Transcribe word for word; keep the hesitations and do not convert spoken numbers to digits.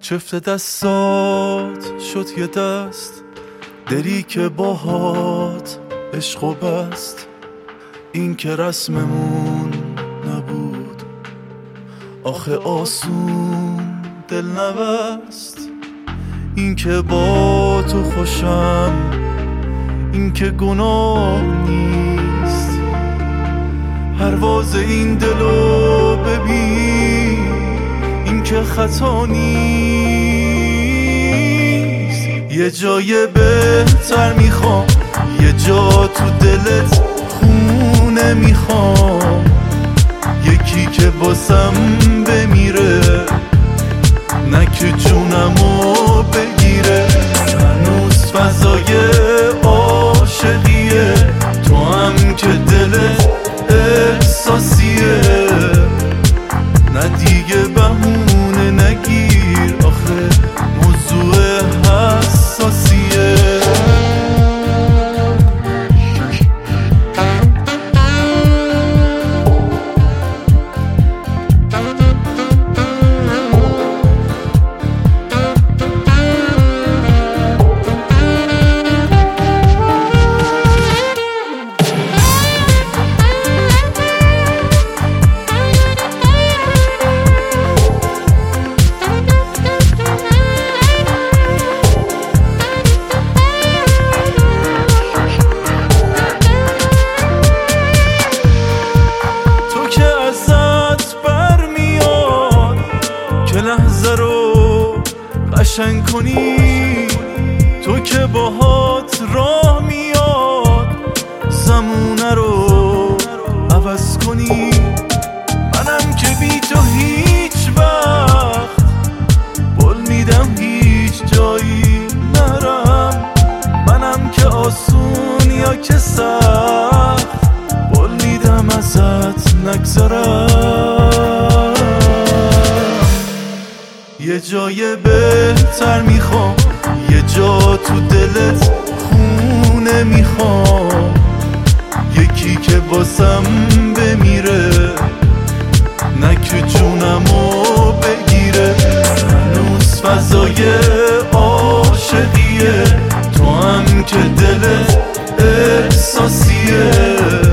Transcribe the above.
چفت دستات شد یه دست، دلی که باهات عشق و بست. این که رسممون نبود آخه آسون دل نبست. این که با تو خوشم این که گناه نیست. پرواز این دلو ببین این که خطا نیست. یه جای بهتر میخوام، یه جا تو دلت خونه میخوام. یکی که باسم بمیره نه که جونمو بگیره. هنوز فضای عاشقیه، تو هم که دلت احساسیه. نه دیگه بهونه نگیر آخه موضوع حساسیه. لحظه رو قشنگ کنی، تو که باهات راه میاد زمونه رو عوض کنی. منم که بی تو هیچ وقت بل میدم هیچ جایی نرم. منم که آسون یا که سخت بل میدم ازت نگذرم. یه جای بهتر میخوام، یه جا تو دلت خونه میخوام. یکی که باسم بمیره نه که جونمو بگیره. هنوز فضای عاشقیه، تو هم که دلت احساسیه.